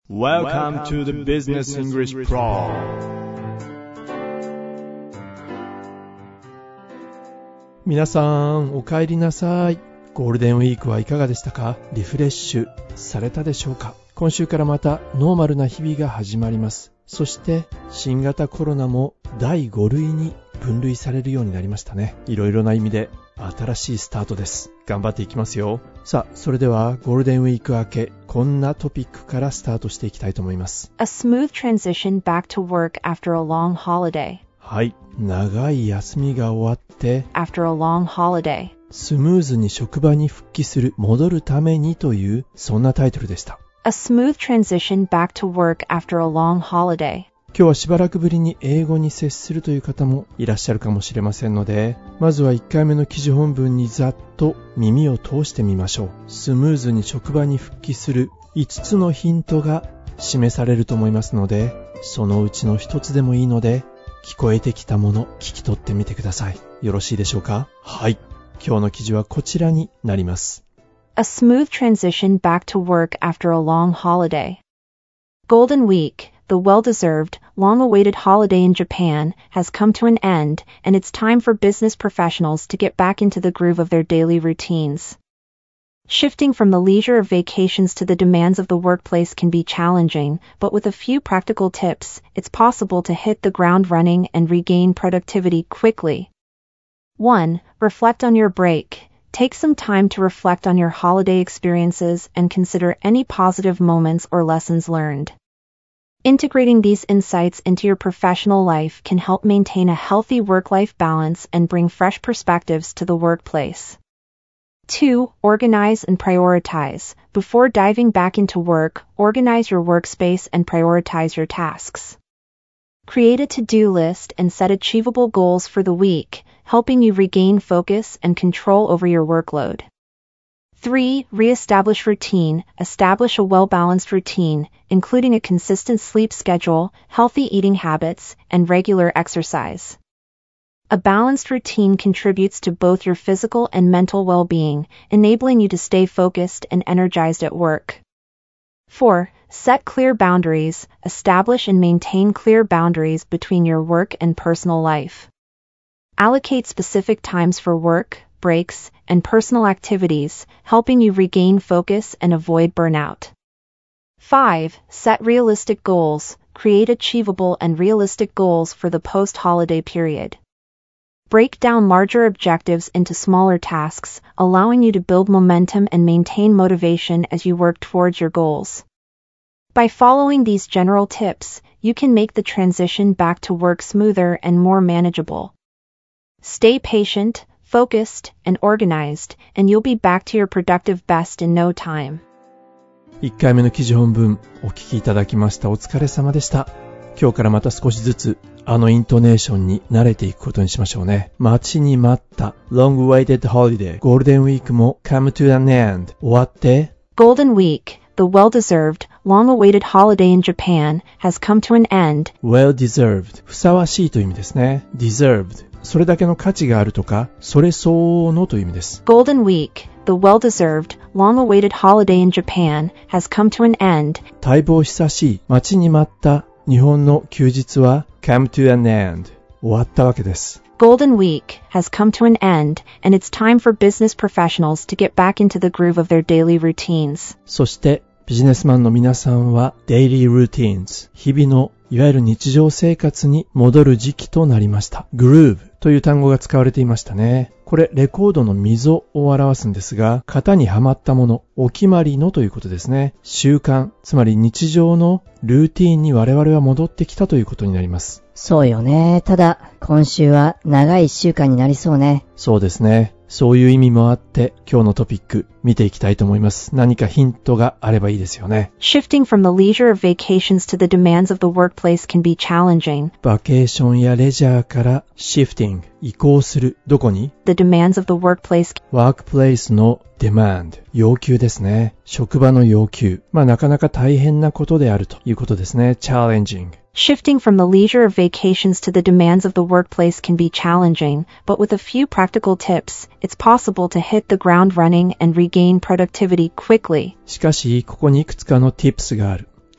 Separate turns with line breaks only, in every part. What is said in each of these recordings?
Welcome to the Business English Pro.
皆さんお帰りなさい。ゴールデンウィークはいかがでしたか？リフレッシュされたでしょうか？今週からまたノーマルな日々が始まります。そして新型コロナも第5類に分類されるようになりましたね。いろいろな意味で新しいスタートです。頑張っていきますよ。さあ、それではゴールデンウィーク明け、こんなトピックからスタートしていきたいと思います。
A smooth transition back to work after a long holiday.
はい、長い休みが終わって
After a long holiday.
スムーズに職場に復帰する、戻るためにという、そんなタイトルでした。
A smooth transition back to work after a long holiday.
今日はしばらくぶりに英語に接するという方もいらっしゃるかもしれませんので、まずは1回目の記事本文にざっと耳を通してみましょう。スムーズに職場に復帰する5つのヒントが示されると思いますので、そのうちの1つでもいいので、聞こえてきたもの聞き取ってみてください。よろしいでしょうか？はい。今日の記事はこちらになります。
A smooth transition back to work after a long holiday. Golden Week, the well-deserved, long-awaited holiday in Japan, has come to an end, and it's time for business professionals to get back into the groove of their daily routines. Shifting from the leisure of vacations to the demands of the workplace can be challenging, but with a few practical tips, it's possible to hit the ground running and regain productivity quickly. 1. Reflect on your break. Take some time to reflect on your holiday experiences and consider any positive moments or lessons learned. Integrating these insights into your professional life can help maintain a healthy work-life balance and bring fresh perspectives to the workplace. 2. Organize and prioritize. Before diving back into work, organize your workspace and prioritize your tasks. Create a to-do list and set achievable goals for the week, helping you regain focus and control over your workload. 3. Re-establish routine. Establish a well-balanced routine, including a consistent sleep schedule, healthy eating habits, and regular exercise. A balanced routine contributes to both your physical and mental well-being, enabling you to stay focused and energized at work. 4. Set clear boundaries. Establish and maintain clear boundaries between your work and personal life. Allocate specific times for work, breaks, and personal activities, helping you regain focus and avoid burnout. 5. Set realistic goals. Create achievable and realistic goals for the post-holiday period. Break down larger objectives into smaller tasks, allowing you to build momentum and maintain motivation as you work towards your goals. By following these general tips, you can make the transition back to work smoother and more manageable. Stay patient, focused, and organized, and you'll be back to your productive best in no time.
1回目の記事本文お聞きいただきました。お疲れ様でした。今日からまた少しずつイントネーションに慣れていくことにしましょうね。待ちに待った Long-awaited holiday ゴールデンウィークも come to an end 終わって
Golden Week, the well-deserved, long-awaited holiday in Japan, has come to an end.
Well-deserved ふさわしいという意味ですね。Deserved それだけの価値があるとか、それ相応のという意味です。
Golden Week, the well-deserved, long-awaited holiday in Japan, has come to an end.
待望久しい、待ちに待った日本の休日は come to an end 終わったわけです。
Golden Week has come to an end, and it's time for business professionals to get back into the groove of their daily routines.
そしてビジネスマンの皆さんは daily routines 日々のいわゆる日常生活に戻る時期となりました。groove という単語が使われていましたね。これレコードの溝を表すんですが、型にはまったもの、お決まりのということですね。習慣、つまり日常のルーティーンに我々は戻ってきたということになります。
そうよね。ただ今週は長い1週間になりそうね。
そうですね。そういう意味もあって今日のトピック見ていきたいと思います。何かヒントがあればいいですよね。
Shifting from the leisure of vacations to the demands of the workplace can be challenging.
バケーションやレジャーからシフティング、移行する。どこに？
The demands of the workplace.
ワークプレイスのdemand、要求ですね。職場の要求。なかなか大変なことであるということですね。challenging。
Shifting from the leisure of vacations to the demands of the workplace can be challenging, but with a few practical tips, it's possible to hit the ground running and regain productivity quickly.
しかし、ここにいくつかの tips がある。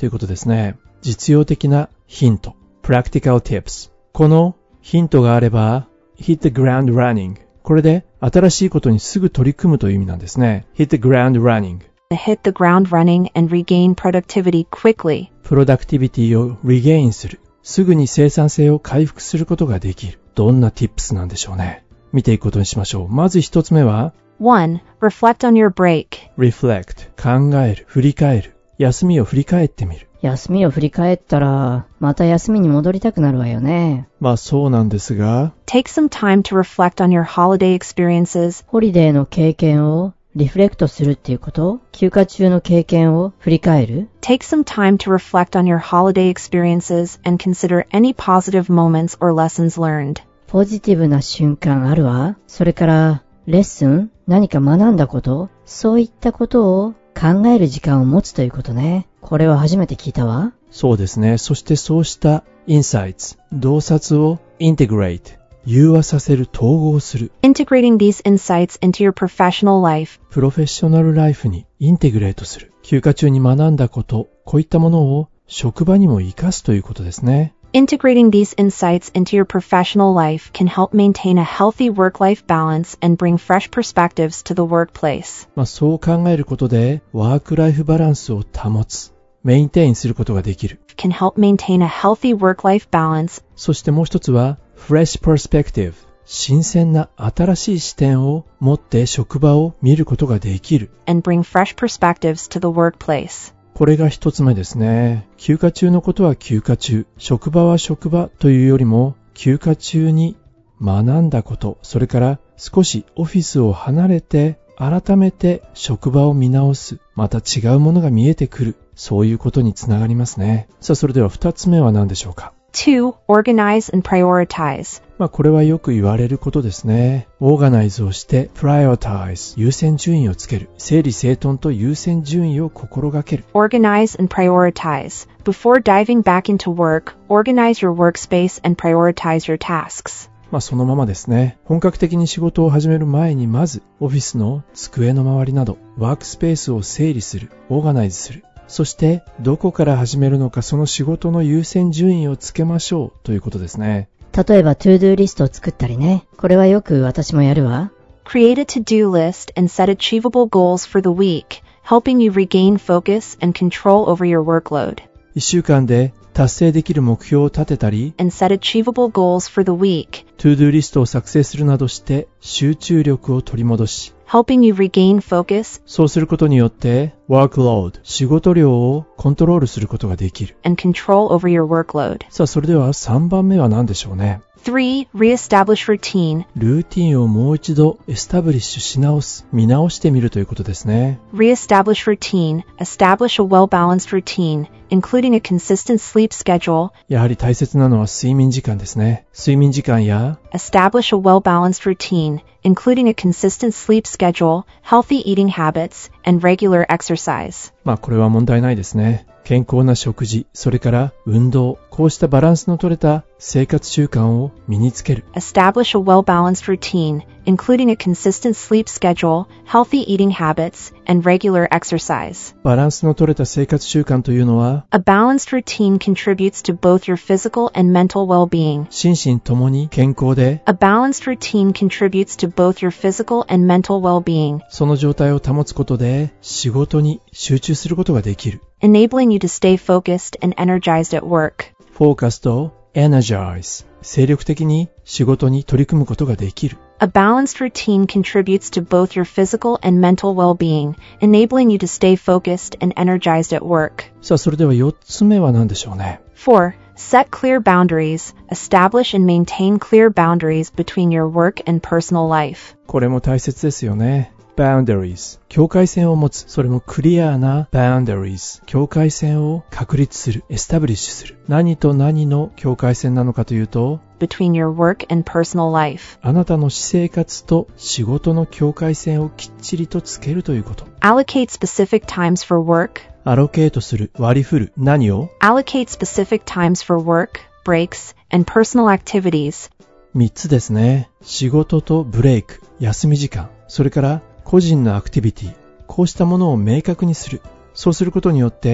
ということですね。実用的なヒント。Practical tips。このヒントがあれば、hit the ground running。これで新しいことにすぐ取り組むという意味なんですね。hit the ground running。hit
the ground running and regain productivity quickly.
プロダクティビティをリゲインする。すぐに生産性を回復することができる。どんな tips なんでしょうね。見ていくことにしましょう。まず一つ目は、
1. Reflect on your break.
reflect。考える。振り返る。休みを振り返ってみる。
休みを振り返ったら、また休みに戻りたくなるわよね。
まあそうなんですが、
Take some time to reflect on your holiday experiences.
ホリデーの経験をリフレクトするっていうこと？休暇中の経験を振り返る？
Take some time to reflect on your holiday experiences and consider any positive moments or lessons learned.
ポジティブな瞬間あるわ。それから、レッスン？何か学んだこと？そういったことを考える時間を持つということね。これは初めて聞いたわ。
そうですね。そしてそうしたインサイツ、洞察をインテグレート、融和させる、統合する。
Integrating these insights into your professional life.
プロフェッショナルライフにインテグレートする。休暇中に学んだこと、こういったものを職場にも活かすということですね。
Integrating these insights into your professional life can help maintain a healthy work-life balance and bring fresh perspectives to the workplace.
そう考えることでワークライフバランスを保つ、メインテインすることができる。
Can help maintain a healthy work-life balance.
そしてもう一つは fresh perspective。新鮮な新しい視点を持って職場を見ることができる。
And bring fresh perspectives to the workplace.
これが一つ目ですね。休暇中のことは休暇中、職場は職場というよりも、休暇中に学んだこと、それから少しオフィスを離れて、改めて職場を見直す、また違うものが見えてくる、そういうことにつながりますね。さあ、それでは二つ目は何でしょうか。
2. Organize and prioritize.
これはよく言われることですね。オーガナイズをして、prioritize、優先順位をつける。整理整頓と優先順位を心がける。
Organize and prioritize. Before diving back into work, organize your workspace and prioritize your tasks.
そのままですね。本格的に仕事を始める前にまず、オフィスの机の周りなど、ワークスペースを整理する、オーガナイズする。そして、どこから始めるのかその仕事の優先順位をつけましょうということですね。
例えば、トゥードゥーリストを作ったりね。これはよく私もやるわ。
Create a to-do list and set achievable goals for the week, helping you regain focus and control over your workload.
1週間で達成できる目標を立てたり、
and set achievable goals for the week.
トゥードゥーリストを作成するなどして集中力を取り戻し、
helping you regain focus.
そうすることによって、workload、仕事量をコントロールすることができる。
and control over your workload.
さあ、それでは3番目は何でしょうね。
3. Reestablish routine.
ルーティンをもう一度エスタブリッシュし直す、見直してみるということですね。
Reestablish routine. Establish a well-balanced routine, including a consistent sleep schedule.
やはり大切なのは睡眠時間ですね。睡眠時間や
Establish a well-balanced routine, including a consistent sleep schedule, healthy eating habits, and regular exercise.
これは問題ないですね。健康な食事、それから運動、こうしたバランスの取れた生活習慣を身につける。
Establish a well-balanced routine, including a consistent sleep schedule, healthy eating habits, and regular exercise.
バランスの取れた生活習慣というのは、
A balanced routine contributes to both your physical and mental well-being.
心身ともに健康で、
A balanced routine contributes to both your physical and mental well-being.
その状態を保つことで仕事に集中することができる。
Enabling you to stay focused and energized at work.
フォーカスと energize、精力的に仕事に取り組むことができる。
A balanced routine contributes to both your physical and mental well-being, enabling you to stay focused and energized at work.
さあ、それでは4つ目は何でしょうね。
4. Set clear boundaries. Establish and maintain clear boundaries between your work and personal life.
これも大切ですよね。boundaries、境界線を持つ。それもクリアな boundaries、境界線を確立する、エスタブリッシュする。何と何の境界線なのかというと、
between your work and personal life.
あなたの私生活と仕事の境界線をきっちりとつけるということ。
Allocate specific times for work.
アロケートする、割り振る。何を？
Allocate specific times for work, breaks, and personal activities.
3つですね。仕事とブレイク、休み時間。それから個人のアクティビティ。こうしたものを明確にする。そうすることによって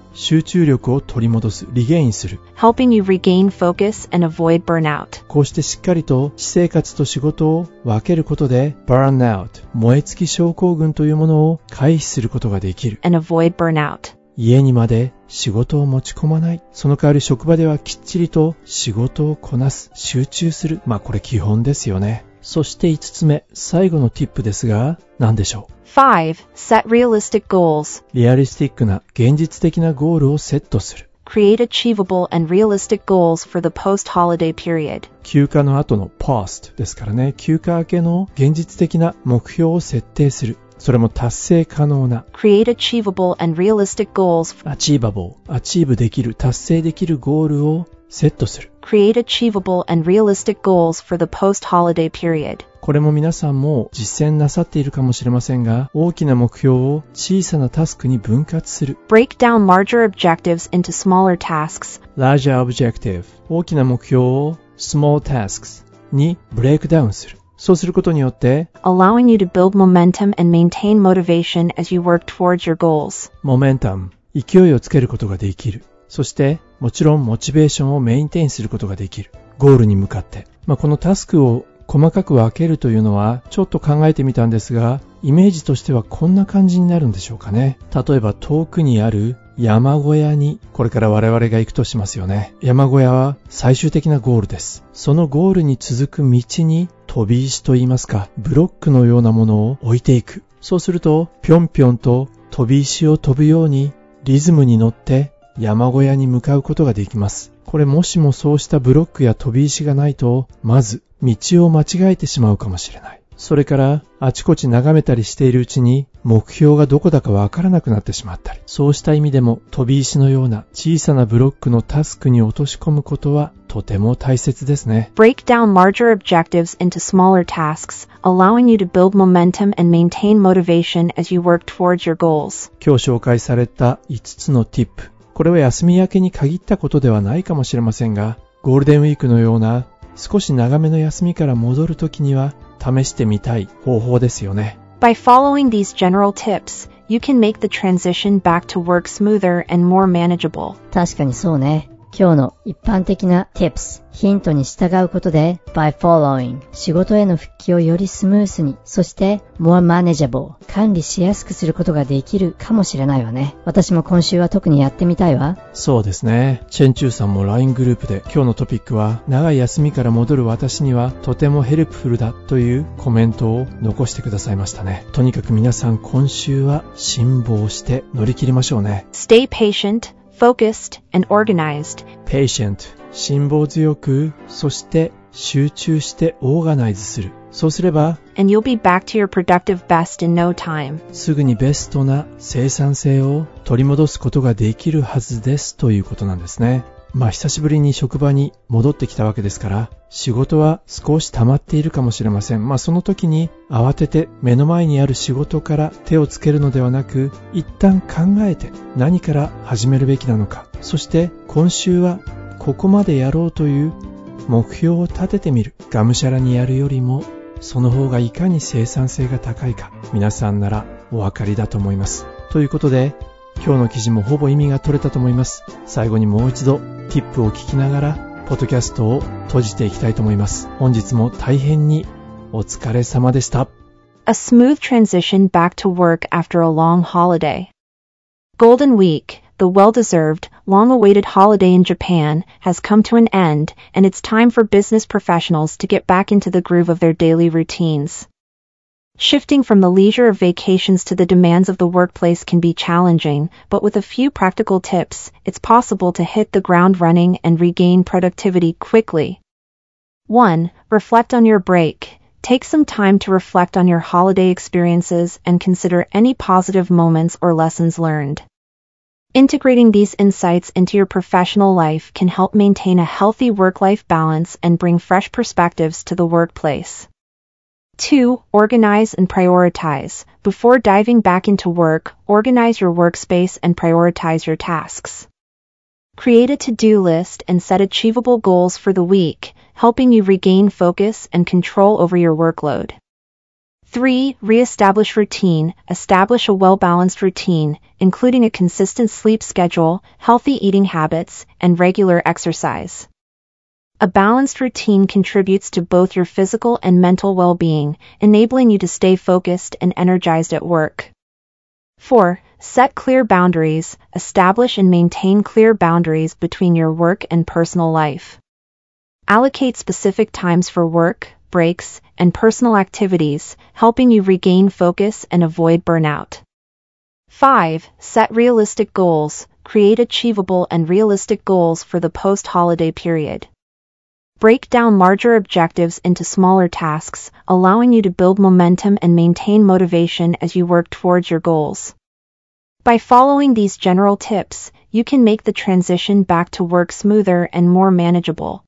集中力を取り戻す、リゲインする。
helping you regain focus and avoid burnout.
こうしてしっかりと私生活と仕事を分けることで、burnout、燃え尽き症候群というものを回避することができる。
and avoid burnout.
家にまで仕事を持ち込まない。その代わり職場ではきっちりと仕事をこなす、集中する。これ基本ですよね。そして5つ目、最後のティップですが、何でしょう。
5. Set realistic goals.
リアリスティックな現実的なゴールをセットする。
Create achievable and realistic goals for the post-holiday period.
休暇の後の post ですからね、休暇明けの現実的な目標を設定する。それも達成可能な。
Create achievable and realistic goals.
achievable、アチーブできる、達成できるゴールをセットする。
Create achievable and realistic goals for the post-holiday period.
これも皆さんも実践なさっているかもしれませんが、大きな目標を小さなタスクに分割する。
Break down larger objectives into smaller tasks.
larger objective、大きな目標を small tasks にブレイクダウンする。そうすることによって、
allowing you to build momentum and maintain motivation as you work towards your goals.
momentum、勢いをつけることができる。そして、もちろんモチベーションをメインテインすることができる。ゴールに向かって。このタスクを細かく分けるというのはちょっと考えてみたんですが、イメージとしてはこんな感じになるんでしょうかね。例えば遠くにある山小屋にこれから我々が行くとしますよね。山小屋は最終的なゴールです。そのゴールに続く道に飛び石といいますか、ブロックのようなものを置いていく。そうするとぴょんぴょんと飛び石を飛ぶようにリズムに乗って山小屋に向かうことができます。これもしもそうしたブロックや飛び石がないと、まず道を間違えてしまうかもしれない。それからあちこち眺めたりしているうちに目標がどこだかわからなくなってしまったり、そうした意味でも飛び石のような小さなブロックのタスクに落とし込むことはとても大切ですね。
Break down larger objectives into smaller tasks, allowing you to build momentum and maintain motivation as you work towards your goals.
今日紹介された5つのティップ、これは休み明けに限ったことではないかもしれませんが、ゴールデンウィークのような少し長めの休みから戻るときには試してみたい方法ですよね。
By following these general tips, you can make the transition back to work smoother and more manageable.
確かにそうね。今日の一般的な tips、ヒントに従うことで by following 仕事への復帰をよりスムースに、そして more manageable 管理しやすくすることができるかもしれないわね。私も今週は特にやってみたいわ。
そうですね。チェンチューさんも LINE グループで今日のトピックは長い休みから戻る私にはとてもヘルプフルだというコメントを残してくださいましたね。とにかく皆さん今週は辛抱して乗り切りましょうね。
Stay patient.Focused and organized.
Patient 辛抱強く、そして集中してオーガナイズする。そうすれば
And you'll be back to your productive best in no time.
すぐにベストな生産性を取り戻すことができるはずですということなんですね。久しぶりに職場に戻ってきたわけですから、仕事は少し溜まっているかもしれません。その時に慌てて目の前にある仕事から手をつけるのではなく、一旦考えて何から始めるべきなのか、そして今週はここまでやろうという目標を立ててみる。がむしゃらにやるよりも、その方がいかに生産性が高いか、皆さんならお分かりだと思います。ということで、今日の記事もほぼ意味が取れたと思います。最後にもう一度ティップを聞きながらポッドキャストを閉じていきたいと思います。本日も大変にお疲れ様でした。
A smooth transition back to work after a long holiday. Golden Week, the well-deserved, long-awaited holiday in Japan, has come to an end, and it's time for business professionals to get back into the groove of their daily routines. Shifting from the leisure of vacations to the demands of the workplace can be challenging, but with a few practical tips, it's possible to hit the ground running and regain productivity quickly. 1. Reflect on your break. Take some time to reflect on your holiday experiences and consider any positive moments or lessons learned. Integrating these insights into your professional life can help maintain a healthy work-life balance and bring fresh perspectives to the workplace. 2. Organize and prioritize. Before diving back into work, organize your workspace and prioritize your tasks. Create a to-do list and set achievable goals for the week, helping you regain focus and control over your workload. 3. Re-establish routine. Establish a well-balanced routine, including a consistent sleep schedule, healthy eating habits, and regular exercise. A balanced routine contributes to both your physical and mental well-being, enabling you to stay focused and energized at work. 4. Set clear boundaries. Establish and maintain clear boundaries between your work and personal life. Allocate specific times for work, breaks, and personal activities, helping you regain focus and avoid burnout. 5. Set realistic goals. Create achievable and realistic goals for the post-holiday period. Break down larger objectives into smaller tasks, allowing you to build momentum and maintain motivation as you work towards your goals. By following these general tips, you can make the transition back to work smoother and more manageable.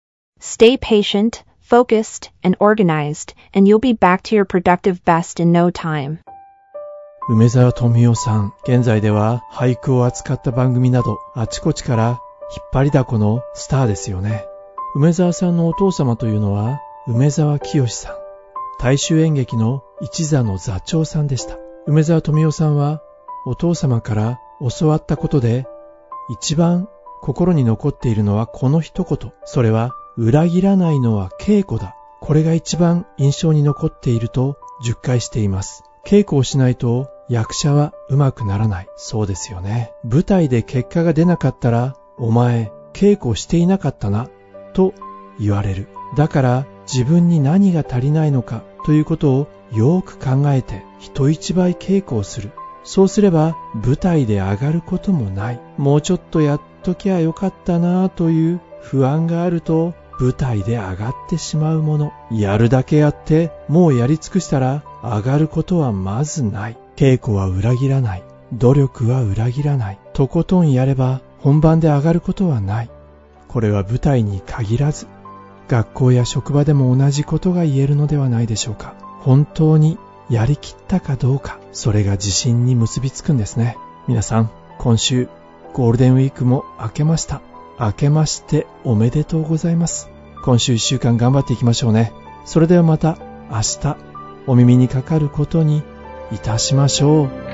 Stay patient, focused, and organized, and you'll be back to your productive best in no time.
梅沢富美男さん、現在では俳句を扱った番組などあちこちから引っ張りだこのスターですよね。梅沢さんのお父様というのは梅沢清さん、大衆演劇の一座の座長さんでした。梅沢富美男さんはお父様から教わったことで一番心に残っているのはこの一言。それは裏切らないのは稽古だ。これが一番印象に残っていると10回しています。稽古をしないと役者は上手くならない。そうですよね。舞台で結果が出なかったら、お前稽古していなかったなと言われる。だから自分に何が足りないのかということをよく考えて人一倍稽古をする。そうすれば舞台で上がることもない。もうちょっとやっときゃよかったなという不安があると舞台で上がってしまうもの。やるだけやってもうやり尽くしたら上がることはまずない。稽古は裏切らない。努力は裏切らない。とことんやれば本番で上がることはない。これは舞台に限らず学校や職場でも同じことが言えるのではないでしょうか。本当にやりきったかどうか、それが自信に結びつくんですね。皆さん、今週ゴールデンウィークも明けました。明けましておめでとうございます。今週1週間頑張っていきましょうね。それではまた明日お耳にかかることにいたしましょう。